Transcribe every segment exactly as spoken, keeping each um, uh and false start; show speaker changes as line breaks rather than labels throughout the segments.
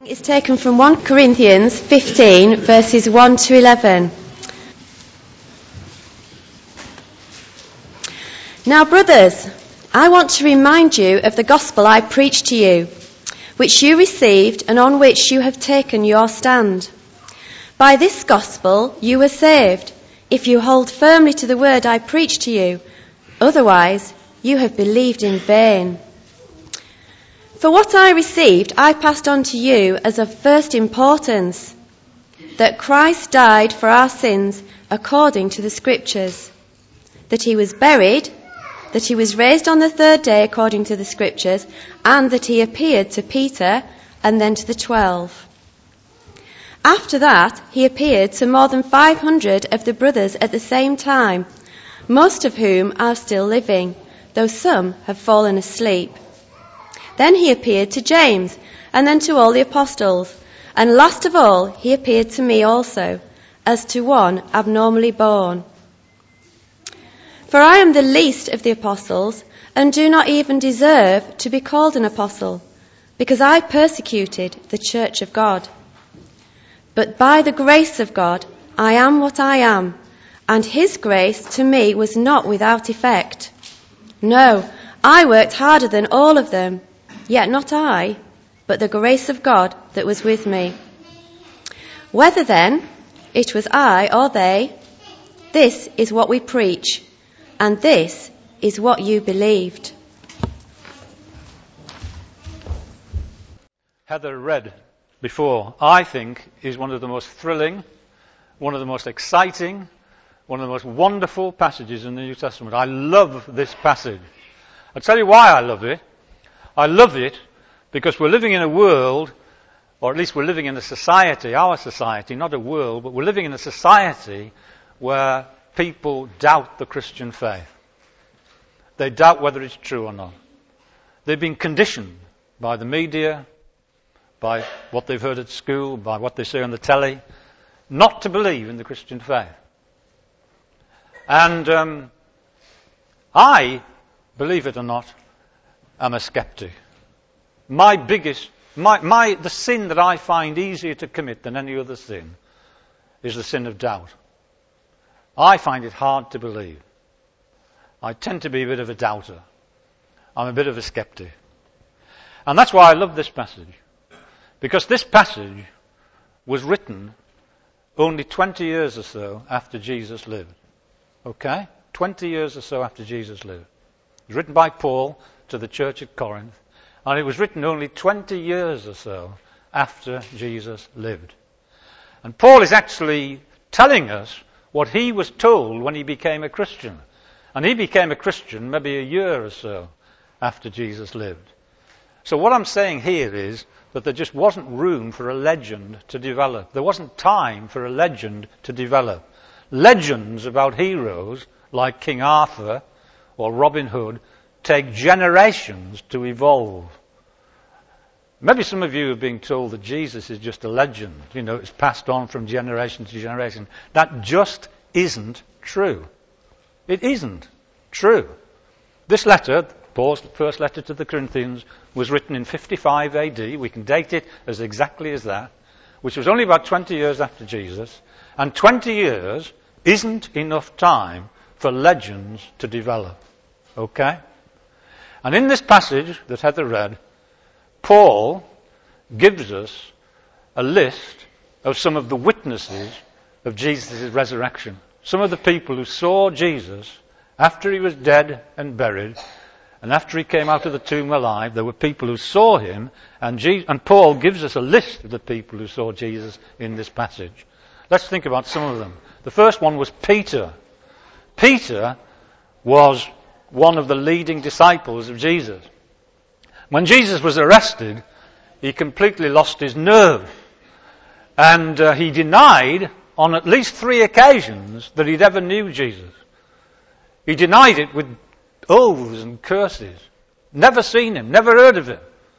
It's taken from First Corinthians fifteen, verses one to eleven. Now, brothers, I want to remind you of the gospel I preached to you, which you received and on which you have taken your stand. By this gospel you were saved, if you hold firmly to the word I preached to you. Otherwise, you have believed in vain. For what I received, I passed on to you as of first importance, that Christ died for our sins according to the Scriptures, that he was buried, that he was raised on the third day according to the Scriptures, and that he appeared to Peter and then to the twelve. After that, he appeared to more than five hundred of the brothers at the same time, most of whom are still living, though some have fallen asleep. Then he appeared to James, and then to all the apostles, and last of all he appeared to me also, as to one abnormally born. For I am the least of the apostles, and do not even deserve to be called an apostle, because I persecuted the church of God. But by the grace of God I am what I am, and his grace to me was not without effect. No, I worked harder than all of them, yet not I, but the grace of God that was with me. Whether then it was I or they, this is what we preach, and this is what you believed.
Heather read before, I think, is one of the most thrilling, one of the most exciting, one of the most wonderful passages in the New Testament. I love this passage. I'll tell you why I love it. I love it because we're living in a world, or at least we're living in a society, our society, not a world, but we're living in a society where people doubt the Christian faith. They doubt whether it's true or not. They've been conditioned by the media, by what they've heard at school, by what they say on the telly, not to believe in the Christian faith. And um, I, believe it or not, am a skeptic. My biggest, my, my, the sin that I find easier to commit than any other sin is the sin of doubt. I find it hard to believe. I tend to be a bit of a doubter. I'm a bit of a skeptic. And that's why I love this passage. Because this passage was written only twenty years or so after Jesus lived. Okay? twenty years or so after Jesus lived. It was written by Paul to the church at Corinth, and it was written only twenty years or so after Jesus lived. And Paul is actually telling us what he was told when he became a Christian. And he became a Christian maybe a year or so after Jesus lived. So what I'm saying here is that there just wasn't room for a legend to develop. There wasn't time for a legend to develop. Legends about heroes like King Arthur or Robin Hood take generations to evolve. Maybe some of you are being told that Jesus is just a legend. You know, it's passed on from generation to generation. That just isn't true. It isn't true. This letter, Paul's first letter to the Corinthians, was written in fifty-five A D. We can date it as exactly as that, which was only about twenty years after Jesus. And twenty years isn't enough time for legends to develop. Okay? And in this passage that Heather read, Paul gives us a list of some of the witnesses of Jesus' resurrection. Some of the people who saw Jesus after he was dead and buried, and after he came out of the tomb alive. There were people who saw him, and, Jesus, and Paul gives us a list of the people who saw Jesus in this passage. Let's think about some of them. The first one was Peter. Peter was one of the leading disciples of Jesus. When Jesus was arrested, he completely lost his nerve. And uh, he denied on at least three occasions that he'd ever knew Jesus. He denied it with oaths and curses. Never seen him, never heard of him.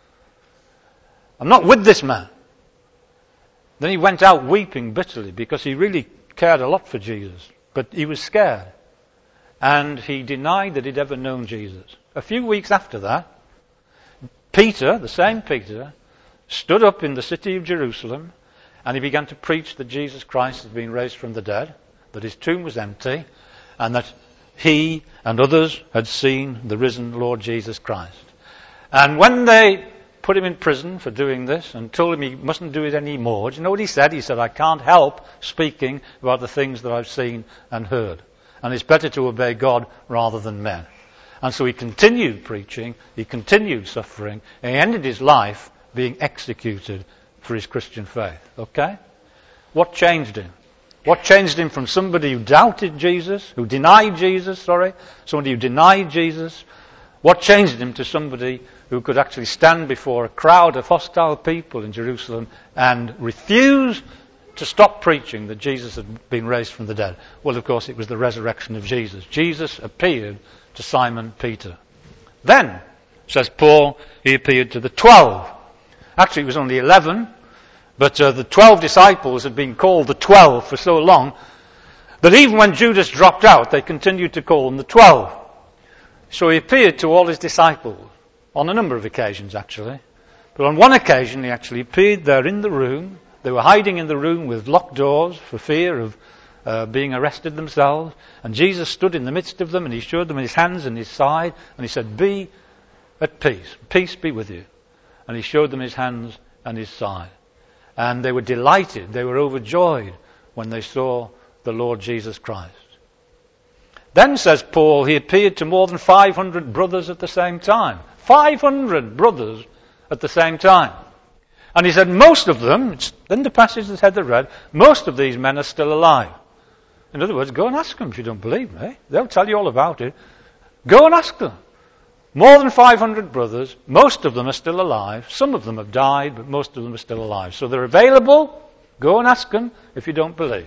I'm not with this man. Then he went out weeping bitterly because he really cared a lot for Jesus. But he was scared. And he denied that he'd ever known Jesus. A few weeks after that, Peter, the same Peter, stood up in the city of Jerusalem, and he began to preach that Jesus Christ had been raised from the dead, that his tomb was empty, and that he and others had seen the risen Lord Jesus Christ. And when they put him in prison for doing this and told him he mustn't do it anymore, do you know what he said? He said, I can't help speaking about the things that I've seen and heard. And it's better to obey God rather than men. And so he continued preaching, he continued suffering, and he ended his life being executed for his Christian faith. Okay? What changed him? What changed him from somebody who doubted Jesus, who denied Jesus, sorry, somebody who denied Jesus? What changed him to somebody who could actually stand before a crowd of hostile people in Jerusalem and refuse to stop preaching that Jesus had been raised from the dead? Well, of course, it was the resurrection of Jesus. Jesus appeared to Simon Peter. Then, says Paul, he appeared to the twelve. Actually, it was only eleven, but uh, the twelve disciples had been called the twelve for so long that even when Judas dropped out, they continued to call them the twelve. So he appeared to all his disciples on a number of occasions, actually. But on one occasion, he actually appeared there in the room. They were hiding in the room with locked doors for fear of uh, being arrested themselves. And Jesus stood in the midst of them, and he showed them his hands and his side, and he said, be at peace. Peace be with you. And he showed them his hands and his side. And they were delighted, they were overjoyed when they saw the Lord Jesus Christ. Then, says Paul, he appeared to more than five hundred brothers at the same time. five hundred brothers at the same time. And he said most of them, it's in the passage that Heather read, most of these men are still alive. In other words, go and ask them if you don't believe me. They'll tell you all about it. Go and ask them. More than five hundred brothers, most of them are still alive. Some of them have died, but most of them are still alive. So they're available. Go and ask them if you don't believe.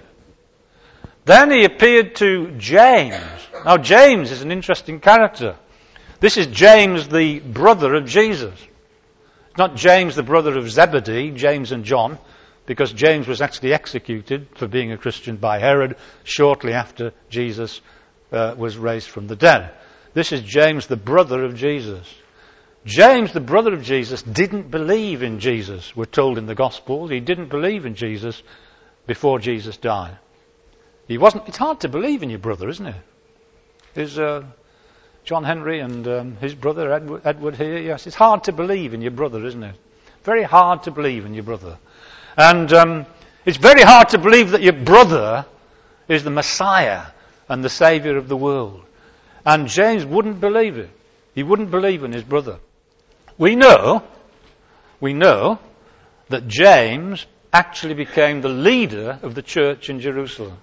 Then he appeared to James. Now, James is an interesting character. This is James, the brother of Jesus. Not James, the brother of Zebedee, James and John, because James was actually executed for being a Christian by Herod shortly after Jesus uh, was raised from the dead. This is James, the brother of Jesus. James, the brother of Jesus, didn't believe in Jesus, we're told in the Gospels. He didn't believe in Jesus before Jesus died. He wasn't. It's hard to believe in your brother, isn't it? Is uh, John Henry and um, his brother Edward, Edward here? Yes, it's hard to believe in your brother, isn't it? Very hard to believe in your brother. And um, it's very hard to believe that your brother is the Messiah and the Saviour of the world. And James wouldn't believe it. He wouldn't believe in his brother. We know, we know that James actually became the leader of the church in Jerusalem.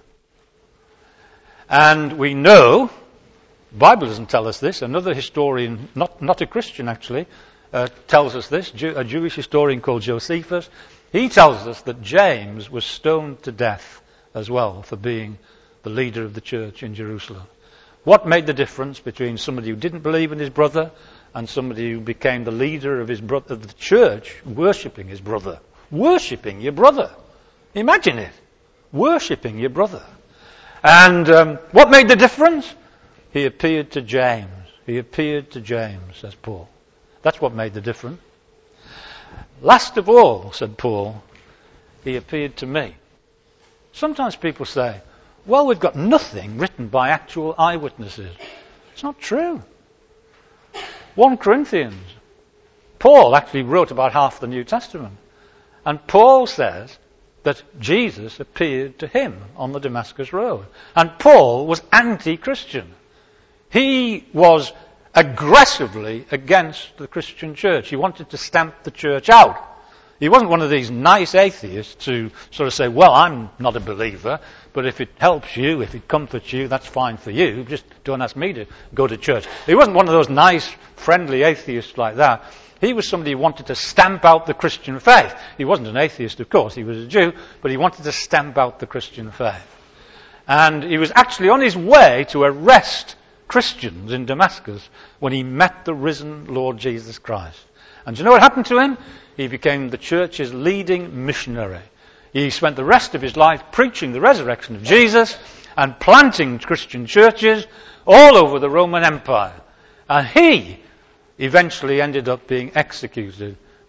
And we know, the Bible doesn't tell us this, another historian, not, not a Christian actually, uh, tells us this, Jew, a Jewish historian called Josephus. He tells us that James was stoned to death as well for being the leader of the church in Jerusalem. What made the difference between somebody who didn't believe in his brother and somebody who became the leader of his brother, of the church, worshipping his brother? Worshipping your brother. Imagine it. Worshipping your brother. And um, what made the difference? He appeared to James. He appeared to James, says Paul. That's what made the difference. Last of all, said Paul, he appeared to me. Sometimes people say, well, we've got nothing written by actual eyewitnesses. It's not true. First Corinthians. Paul actually wrote about half the New Testament. And Paul says that Jesus appeared to him on the Damascus Road. And Paul was anti-Christian. He was aggressively against the Christian church. He wanted to stamp the church out. He wasn't one of these nice atheists who sort of say, well, I'm not a believer, but if it helps you, if it comforts you, that's fine for you. Just don't ask me to go to church. He wasn't one of those nice, friendly atheists like that. He was somebody who wanted to stamp out the Christian faith. He wasn't an atheist, of course. He was a Jew, but he wanted to stamp out the Christian faith. And he was actually on his way to arrest Christians in Damascus when he met the risen Lord Jesus Christ. And do you know what happened to him? He became the church's leading missionary. He spent the rest of his life preaching the resurrection of Jesus and planting Christian churches all over the Roman Empire. And he eventually ended up being executed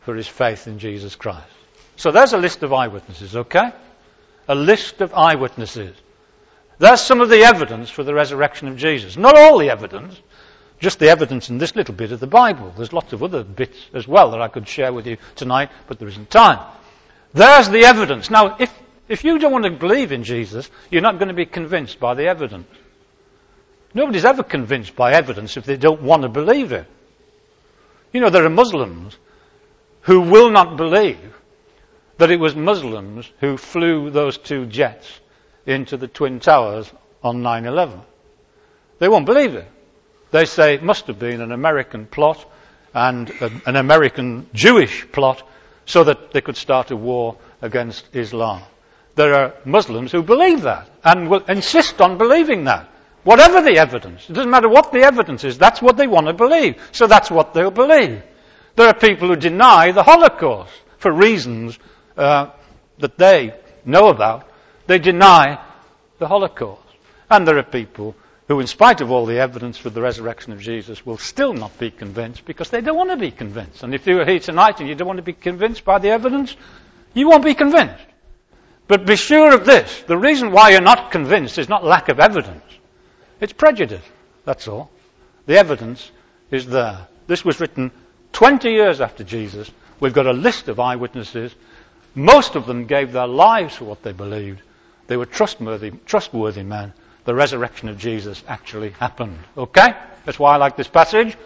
for his faith in Jesus Christ. So there's a list of eyewitnesses, okay? A list of eyewitnesses. There's some of the evidence for the resurrection of Jesus. Not all the evidence, just the evidence in this little bit of the Bible. There's lots of other bits as well that I could share with you tonight, but there isn't time. There's the evidence. Now, if, if you don't want to believe in Jesus, you're not going to be convinced by the evidence. Nobody's ever convinced by evidence if they don't want to believe it. You know, there are Muslims who will not believe that it was Muslims who flew those two jets into the Twin Towers on nine eleven. They won't believe it. They say it must have been an American plot and a, an American Jewish plot so that they could start a war against Islam. There are Muslims who believe that and will insist on believing that. Whatever the evidence, it doesn't matter what the evidence is, that's what they want to believe. So that's what they'll believe. There are people who deny the Holocaust for reasons uh, that they know about. They deny the Holocaust. And there are people who, in spite of all the evidence for the resurrection of Jesus, will still not be convinced because they don't want to be convinced. And if you are here tonight and you don't want to be convinced by the evidence, you won't be convinced. But be sure of this. The reason why you're not convinced is not lack of evidence. It's prejudice. That's all. The evidence is there. This was written twenty years after Jesus. We've got a list of eyewitnesses. Most of them gave their lives for what they believed. They were trustworthy, trustworthy men. The resurrection of Jesus actually happened. Okay? That's why I like this passage.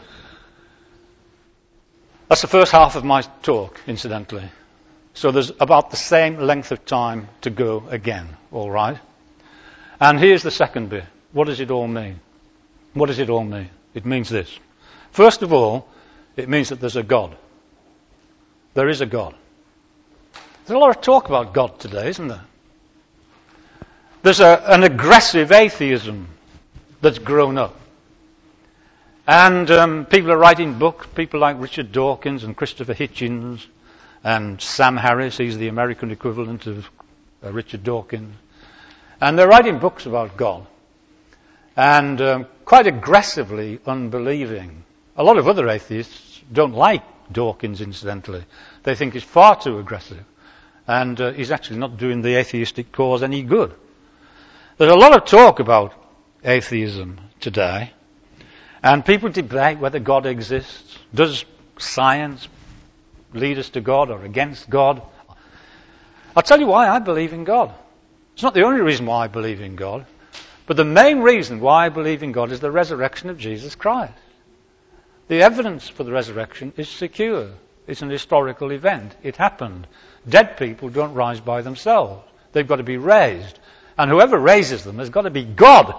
That's the first half of my talk, incidentally. So there's about the same length of time to go again. All right? And here's the second bit. What does it all mean? What does it all mean? It means this. First of all, it means that there's a God. There is a God. There's a lot of talk about God today, isn't there? There's a, an aggressive atheism that's grown up. And um, people are writing books, people like Richard Dawkins and Christopher Hitchens and Sam Harris, he's the American equivalent of uh, Richard Dawkins. And they're writing books about God. And um, quite aggressively unbelieving. A lot of other atheists don't like Dawkins, incidentally. They think he's far too aggressive. And uh, he's actually not doing the atheistic cause any good. There's a lot of talk about atheism today. And people debate whether God exists. Does science lead us to God or against God? I'll tell you why I believe in God. It's not the only reason why I believe in God. But the main reason why I believe in God is the resurrection of Jesus Christ. The evidence for the resurrection is secure. It's an historical event. It happened. Dead people don't rise by themselves. They've got to be raised. And whoever raises them has got to be God.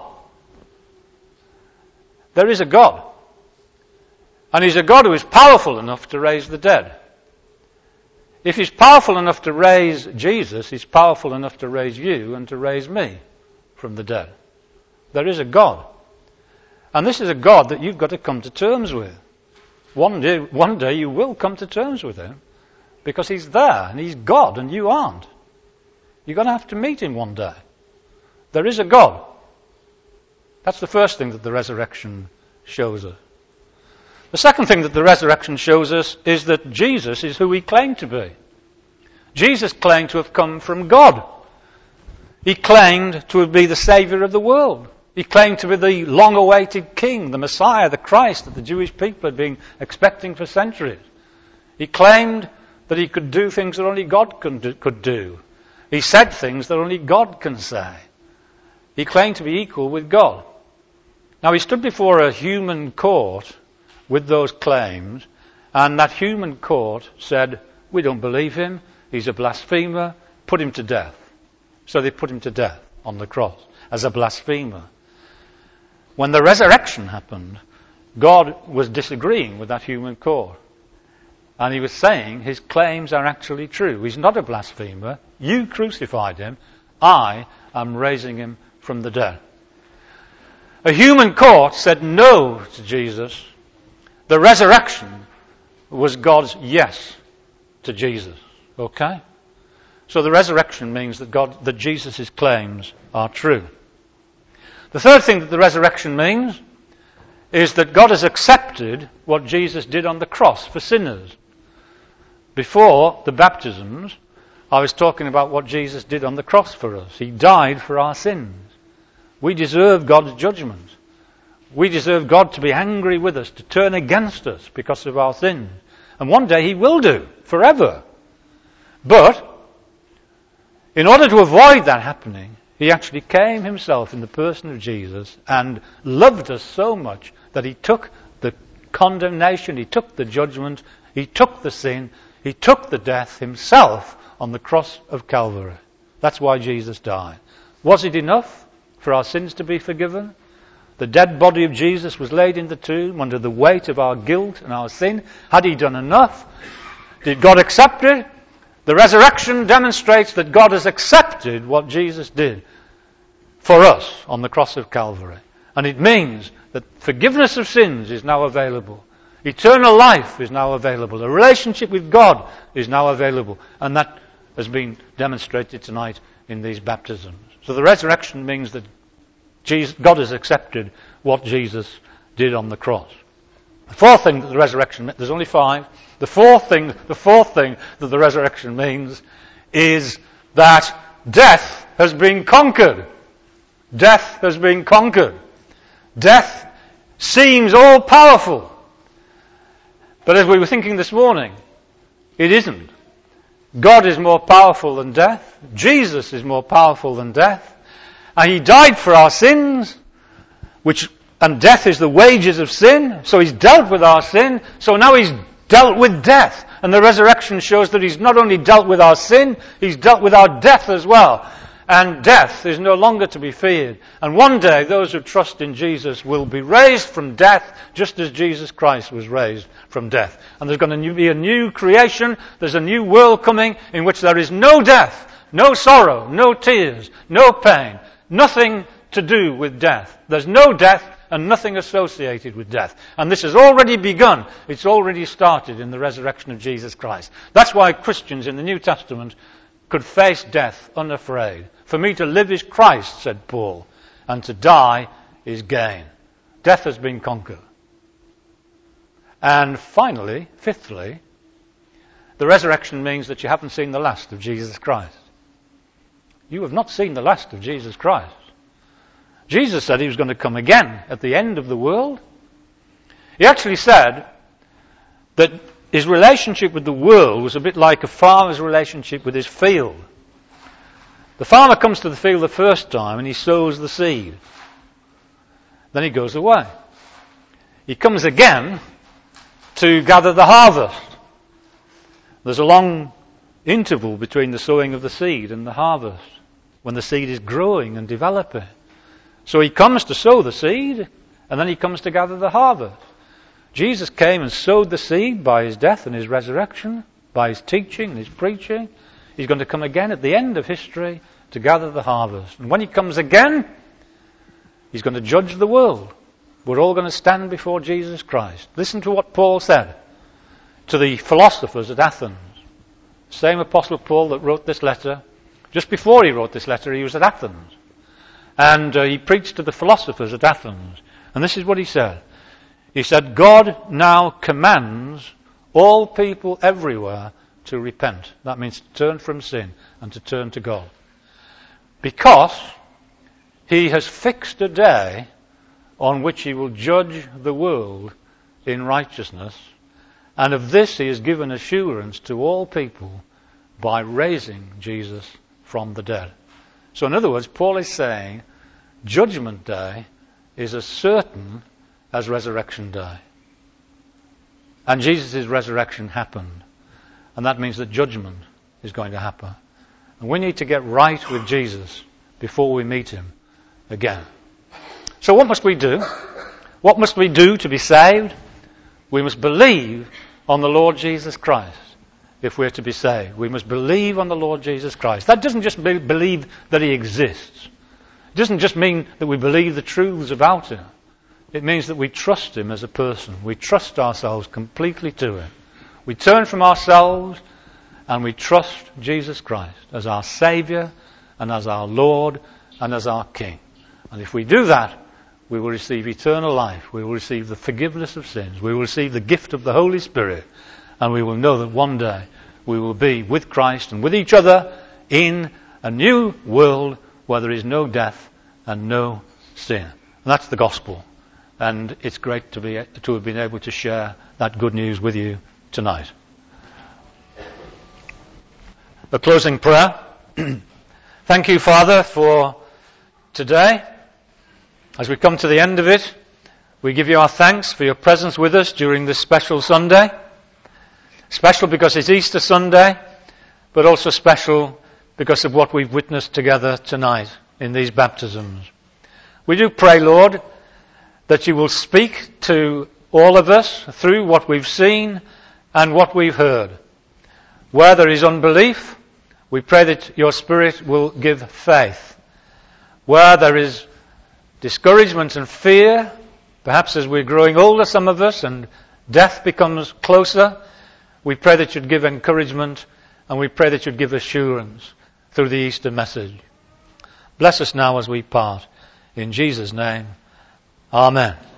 There is a God. And he's a God who is powerful enough to raise the dead. If he's powerful enough to raise Jesus, he's powerful enough to raise you and to raise me from the dead. There is a God. And this is a God that you've got to come to terms with. One day, one day you will come to terms with him because he's there and he's God and you aren't. You're going to have to meet him one day. There is a God. That's the first thing that the resurrection shows us. The second thing that the resurrection shows us is that Jesus is who he claimed to be. Jesus claimed to have come from God. He claimed to be the Saviour of the world. He claimed to be the long-awaited King, the Messiah, the Christ that the Jewish people had been expecting for centuries. He claimed that he could do things that only God could do. He said things that only God can say. He claimed to be equal with God. Now he stood before a human court with those claims, and that human court said, we don't believe him, he's a blasphemer, put him to death. So they put him to death on the cross as a blasphemer. When the resurrection happened, God was disagreeing with that human court. And he was saying his claims are actually true. He's not a blasphemer. You crucified him. I am raising him from the dead. A human court said no to Jesus. The resurrection was God's yes to Jesus. Okay? So the resurrection means that God, that Jesus' claims are true. The third thing that the resurrection means is that God has accepted what Jesus did on the cross for sinners. Before the baptisms, I was talking about what Jesus did on the cross for us. He died for our sins. We deserve God's judgment. We deserve God to be angry with us, to turn against us because of our sins. And one day He will do, forever. But, in order to avoid that happening, He actually came Himself in the person of Jesus and loved us so much that He took the condemnation, He took the judgment, He took the sin, He took the death Himself on the cross of Calvary. That's why Jesus died. Was it enough for our sins to be forgiven? The dead body of Jesus was laid in the tomb under the weight of our guilt and our sin. Had He done enough? Did God accept it? The resurrection demonstrates that God has accepted what Jesus did for us on the cross of Calvary. And it means that forgiveness of sins is now available. Eternal life is now available. A relationship with God is now available. And that has been demonstrated tonight in these baptisms. So the resurrection means that Jesus, God has accepted what Jesus did on the cross. The fourth thing that the resurrection, there's only five. The fourth thing, the fourth thing that the resurrection means is that death has been conquered. Death has been conquered. Death seems all powerful. But as we were thinking this morning, it isn't. God is more powerful than death. Jesus is more powerful than death. And He died for our sins, which, and death is the wages of sin. So He's dealt with our sin. So now He's dealt with death. And the resurrection shows that He's not only dealt with our sin, He's dealt with our death as well. And death is no longer to be feared. And one day, those who trust in Jesus will be raised from death, just as Jesus Christ was raised from death. And there's going to be a new creation. There's a new world coming in which there is no death, no sorrow, no tears, no pain, nothing to do with death. There's no death and nothing associated with death. And this has already begun. It's already started in the resurrection of Jesus Christ. That's why Christians in the New Testament could face death unafraid. For me to live is Christ, said Paul, and to die is gain. Death has been conquered. And finally, fifthly, the resurrection means that you haven't seen the last of Jesus Christ. You have not seen the last of Jesus Christ. Jesus said He was going to come again at the end of the world. He actually said that His relationship with the world was a bit like a farmer's relationship with his field. The farmer comes to the field the first time and he sows the seed. Then he goes away. He comes again to gather the harvest. There's a long interval between the sowing of the seed and the harvest, when the seed is growing and developing. So He comes to sow the seed, and then He comes to gather the harvest. Jesus came and sowed the seed by His death and His resurrection, by His teaching and His preaching. He's going to come again at the end of history to gather the harvest. And when He comes again, He's going to judge the world. We're all going to stand before Jesus Christ. Listen to what Paul said to the philosophers at Athens. Same Apostle Paul that wrote this letter. Just before he wrote this letter, he was at Athens. And uh, he preached to the philosophers at Athens. And this is what he said. He said, God now commands all people everywhere to repent. That means to turn from sin and to turn to God. Because He has fixed a day on which He will judge the world in righteousness. And of this He has given assurance to all people by raising Jesus from the dead. So in other words, Paul is saying, Judgment Day is as certain as Resurrection Day. And Jesus' resurrection happened. And that means that judgment is going to happen. And we need to get right with Jesus before we meet Him again. So what must we do? What must we do to be saved? We must believe on the Lord Jesus Christ if we're to be saved. We must believe on the Lord Jesus Christ. That doesn't just be believe that He exists. It doesn't just mean that we believe the truths about Him. It means that we trust Him as a person. We trust ourselves completely to Him. We turn from ourselves and we trust Jesus Christ as our Saviour and as our Lord and as our King. And if we do that, we will receive eternal life. We will receive the forgiveness of sins. We will receive the gift of the Holy Spirit. And we will know that one day we will be with Christ and with each other in a new world where there is no death and no sin. And that's the gospel. And it's great to be to have been able to share that good news with you tonight. A closing prayer. Thank you, Father, for today. As we come to the end of it, we give you our thanks for your presence with us during this special Sunday. Special because it's Easter Sunday, but also special because of what we've witnessed together tonight in these baptisms. We do pray, Lord, that you will speak to all of us through what we've seen and what we've heard. Where there is unbelief, we pray that your Spirit will give faith. Where there is discouragement and fear, perhaps as we're growing older, some of us, and death becomes closer, we pray that you'd give encouragement, and we pray that you'd give assurance through the Easter message. Bless us now as we part. In Jesus' name, amen.